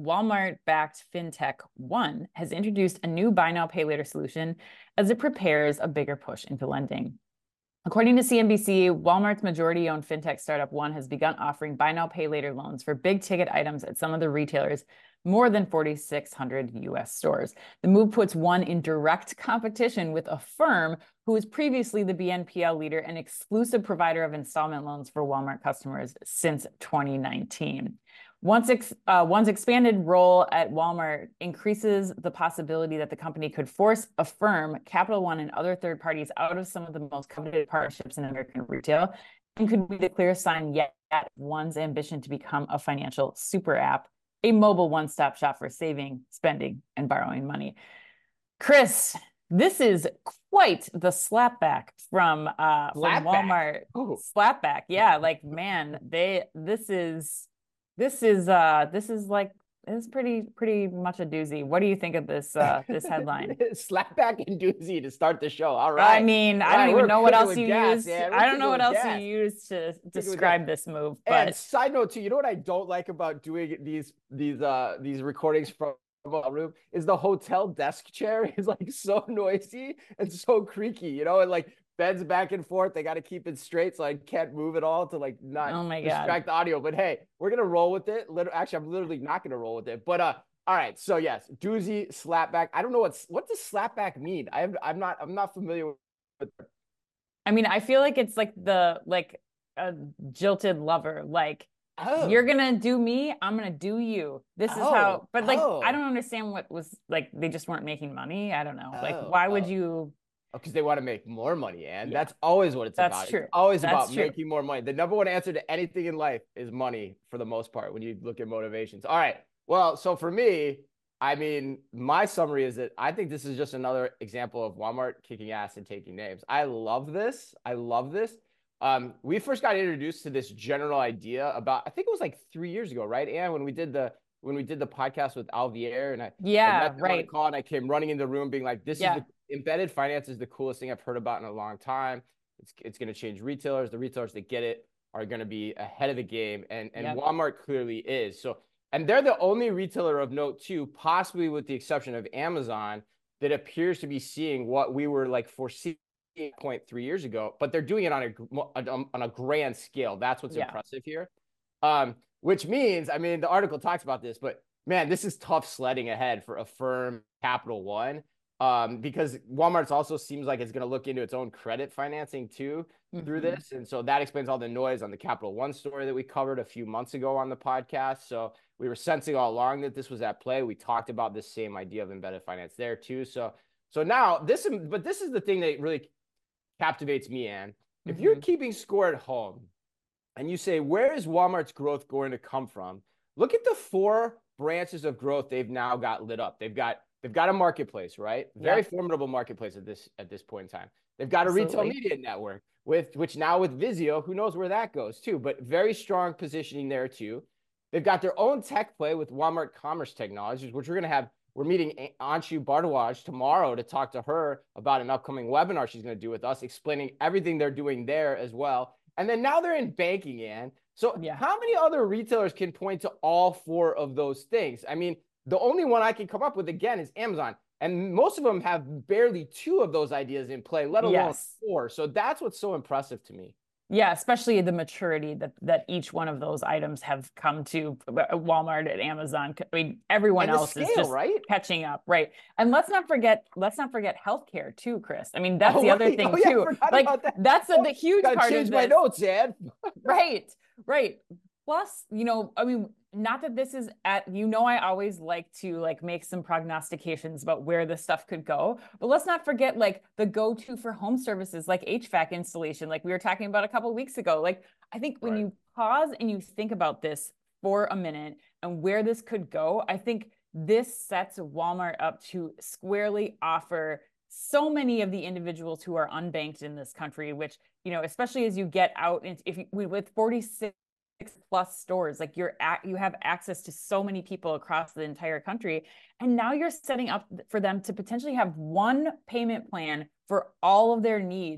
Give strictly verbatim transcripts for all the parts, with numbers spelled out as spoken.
Walmart-backed fintech One has introduced a new buy now, pay later solution as it prepares a bigger push into lending. According to C N B C, Walmart's majority-owned fintech startup One has begun offering buy now, pay later loans for big-ticket items at some of the retailers' more than forty-six hundred U S stores. The move puts One in direct competition with Affirm, who was previously the B N P L leader and exclusive provider of installment loans for Walmart customers since twenty nineteen. Once ex, uh, One's expanded role at Walmart increases the possibility that the company could force Affirm, Capital One, and other third parties out of some of the most coveted partnerships in American retail, and could be the clearest sign yet of One's ambition to become a financial super app, a mobile one-stop shop for saving, spending, and borrowing money. Chris, this is quite the slapback from uh, from Walmart. Oh. Slapback, yeah. Like, man, they this is this is uh this is like it's pretty pretty much a doozy. What do you think of this uh this headline? Slapback and doozy to start the show. All right. I mean, All I don't right, even we're know what else cooking you with gas, used. man. We're I don't know cooking what with else gas. you used to Cooking with describe gas. this move. And But side note too, you know what I don't like about doing these these uh these recordings from a room is the hotel desk chair is like so noisy and so creaky, you know, and like bends back and forth. They got to keep it straight, so I can't move at all to like not oh my distract God. the audio. But hey, we're gonna roll with it. Literally, actually, I'm literally not gonna roll with it. But uh, all right. So yes, doozy, slapback. I don't know what's what does slapback mean. I have, I'm not I'm not familiar with it. I mean, I feel like it's like the like a jilted lover. Like, Oh. you're gonna do me, I'm gonna do you. This is Oh. how. But like, Oh. I don't understand what was like. They just weren't making money. I don't know. Like, Oh. why would Oh. you? Because they want to make more money, and Yeah. that's always what it's That's about. true. It's always That's about true. making more money. The number one answer to anything in life is money for the most part when you look at motivations. All right. Well, so for me, I mean, my summary is that I think this is just another example of Walmart kicking ass and taking names. I love this. I love this. Um, we first got introduced to this general idea about, I think it was like three years ago, right? And when we did the when we did the podcast with Alvier, and I, Yeah, I met them right. on a call, and I came running into the room being like, this Yeah. is the embedded finance is the coolest thing I've heard about in a long time. It's it's going to change retailers. The retailers that get it are going to be ahead of the game, and and Yep. Walmart clearly is. So, and they're the only retailer of note too, possibly with the exception of Amazon, that appears to be seeing what we were like foreseeing point three years ago, but they're doing it on a on a grand scale. That's what's Yeah. impressive here. Um, which means, I mean, the article talks about this, but man, this is tough sledding ahead for Affirm, Capital One, um, because Walmart's also seems like it's going to look into its own credit financing too mm-hmm. through this. And so that explains all the noise on the Capital One story that we covered a few months ago on the podcast. So we were sensing all along that this was at play. We talked about this same idea of embedded finance there too. So, so now this, but this is the thing that really captivates me, Ann. If mm-hmm. you're keeping score at home and you say, where is Walmart's growth going to come from? Look at the four branches of growth they've now got lit up. They've got they've got a marketplace, right? Very yep. formidable marketplace at this at this point in time. They've got Absolutely. a retail media network with which now with Vizio, who knows where that goes too, but very strong positioning there too. They've got their own tech play with Walmart Commerce Technologies, which we're going to have. We're meeting Anshu Bardwaj tomorrow to talk to her about an upcoming webinar she's going to do with us, explaining everything they're doing there as well. And then now they're in banking, Ann. So yeah. how many other retailers can point to all four of those things? I mean, the only one I can come up with, again, is Amazon. And most of them have barely two of those ideas in play, let alone yes. four. So that's what's so impressive to me. Yeah, especially the maturity that that each one of those items have come to Walmart and Amazon. I mean, everyone else scale, is just right? catching up, right? And let's not forget, let's not forget healthcare too, Chris. I mean, that's oh, the right. other thing oh, yeah, too. Like that. that's a, the huge Gotta part change of my this. notes, Ed. right, right. Plus, you know, I mean, not that this is at, you know, I always like to like make some prognostications about where this stuff could go, but let's not forget like the go-to for home services, like H V A C installation, like we were talking about a couple of weeks ago. Like, I think when right. you pause and you think about this for a minute and where this could go, I think this sets Walmart up to squarely offer so many of the individuals who are unbanked in this country, which, you know, especially as you get out, if you, with forty-six plus stores, like you're at, you have access to so many people across the entire country. And now you're setting up for them to potentially have one payment plan for all of their needs.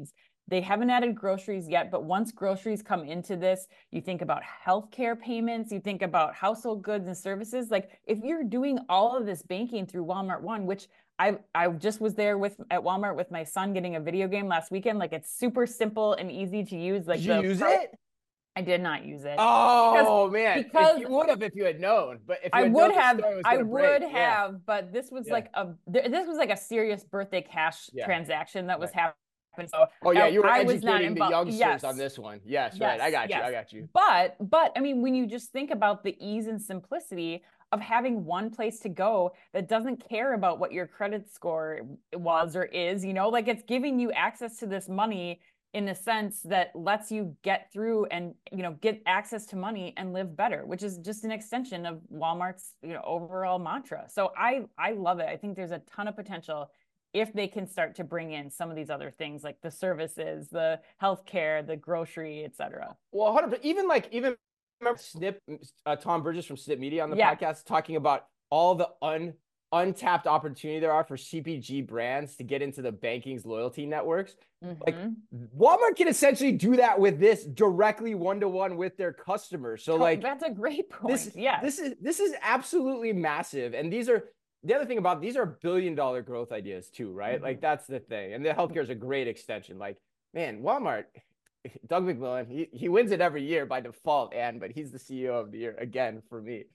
They haven't added groceries yet, but once groceries come into this, you think about healthcare payments, you think about household goods and services. Like if you're doing all of this banking through Walmart One, which I I just was there with at Walmart with my son getting a video game last weekend. Like it's super simple and easy to use. Like Did you the use pro- it? I did not use it. Oh because, man, because if you would have if you had known, but if you I had would known the have, store was I gonna break, would yeah, have, but this was yeah, like a, this was like a serious birthday cash yeah, transaction that was right. happening. So Oh yeah, you were I was not educating the involved. youngsters Yes, on this one. Yes, right. yes, I got you. yes. I got you. But, but I mean, when you just think about the ease and simplicity of having one place to go that doesn't care about what your credit score was or is, you know, like it's giving you access to this money in a sense that lets you get through and, you know, get access to money and live better, which is just an extension of Walmart's, you know, overall mantra. So I, I love it. I think there's a ton of potential if they can start to bring in some of these other things like the services, the healthcare, the grocery, et cetera. Well, one hundred percent. Even like, even remember Snip, uh, Tom Burgess from Snip Media on the Yeah. podcast talking about all the un untapped opportunity there are for C P G brands to get into the banking's loyalty networks. Mm-hmm. Like Walmart can essentially do that with this directly one-to-one with their customers. So like that's a great point. This, yeah. This is this is absolutely massive. And these are the other thing about these are billion dollar growth ideas too, right? Mm-hmm. Like that's the thing. And the healthcare is a great extension. Like, man, Walmart, Doug McMillon, he, he wins it every year by default, and but he's the C E O of the year again for me.